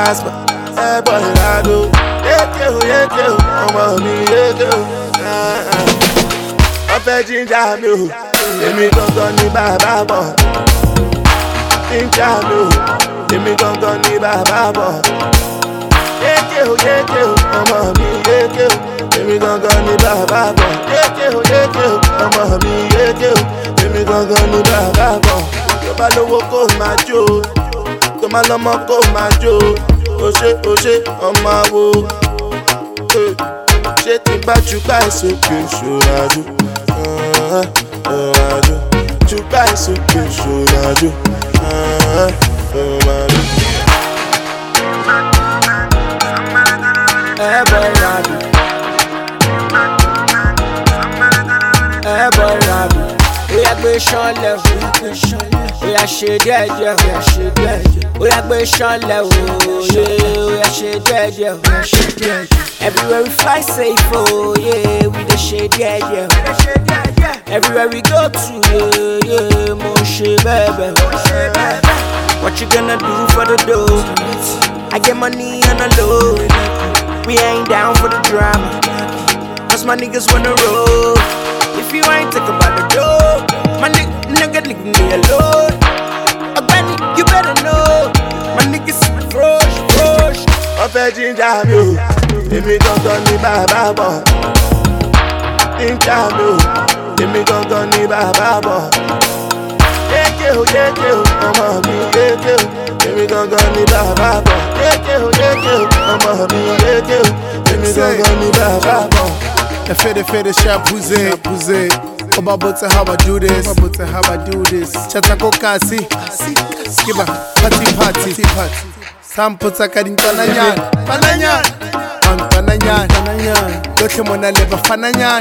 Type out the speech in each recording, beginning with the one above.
Casper, boy Rado. Yeke o, ọmọ mi yeke o. Ọfẹ́ jíjà mi o, èmi gangan ni bàbá bọ̀. Jíjà mi o, èmi gangan ni bàbá bọ̀. Yeke o, ọmọ mi yeke o. Èmi gangan ni bàbá bọ̀. Yeke o, ọmọ mi yeke o. Èmi gangan ni bàbá bọ̀. Tó bá lówó kó máa jó, tó má lọ́mọ kó máa jó. Ó ṣe ọmọ àwo. Ṣé tí bá jùgbà ìsókè ṣòrajú? Jùgbà ìsókè ṣòrajú. Boy Rabi, boy Rabi. Oya gbé ṣánlẹ̀ o, oya ṣe díẹ̀díẹ̀, oya gbé ṣánlẹ̀ o, oya ṣe díẹ̀díẹ̀. Everywhere we fly safe, oh yeah, we dey ṣe díẹ̀díẹ̀. Everywhere we go to, yeah, mo ṣe bẹ́ẹ̀. What you gonna do for the dough? I get money on the low. We ain't down for the drama, cause my niggas wanna roll. If you ain't talking about the dough, my nigga leave me alone. Benny, you better know, my niggas fresh. Ọfẹ́ jíjà mi o, èmi gangan ni bàbá bọ̀. Jíjà mi o, èmi gangan ni bàbá bọ̀. Yeke o, ọmọ mi yeke o. Èmi gangan ni bàbá bọ̀. Yeke o, ọmọ mi yeke o. Èmi gangan ni bàbá bọ̀. Fede, shapuze. About how I do this. Chatako kasi. Skiba, party. Samputa kadin pananyan. Loke mona leba fananyan.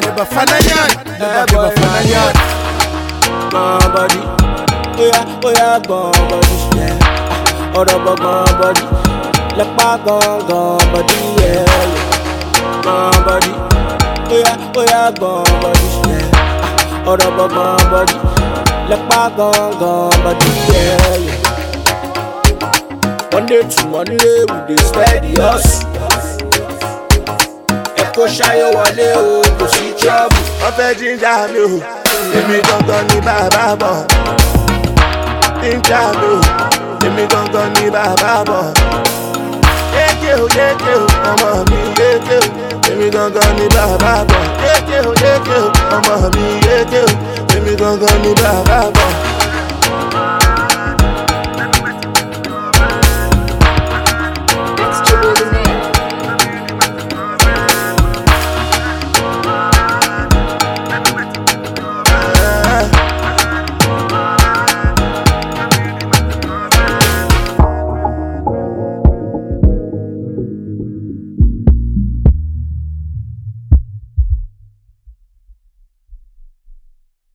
Body, oya body, yeah. Odobo body, lepa body, yeah. Body, oya body, yeah. Odobo body, lepa body, yeah. One day to one day we dey steady us. Eko ṣayo wọlé o, kò sí trouble. Ọfẹ́ jíjà mi o, èmi gangan ni bàbá bọ̀. Jíjà mi o, èmi gangan ni bàbá bọ̀. Yeke o, ọmọ mi yeke o. Èmi gangan ni bàbá bọ̀. Yeke o, ọmọ mi yeke o. Èmi gangan ni bàbá